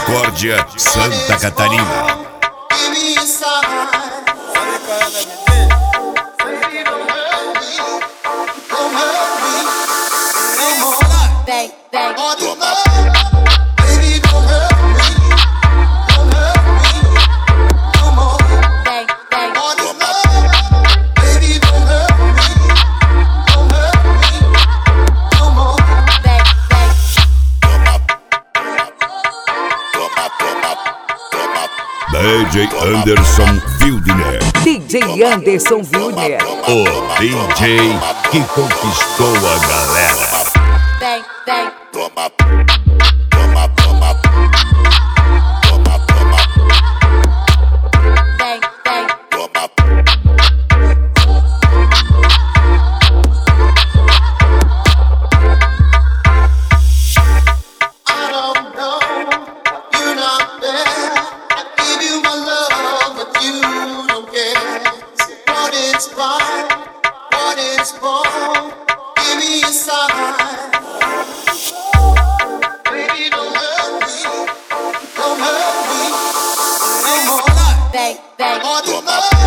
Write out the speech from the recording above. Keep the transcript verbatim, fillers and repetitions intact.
Concórdia, Santa Catarina. Bang, bang. D J Anderson Wildner. D J Anderson Wildner. O D J que conquistou a galera. Bang, bang. Toma, toma, toma, toma, toma, Bang, bang. toma. I don't know, you're not there. I give you my love, but you don't care. So what is right, what is wrong? Give me a sign. Baby, don't hurt me, don't hurt me no more. Bang, bang. More than love.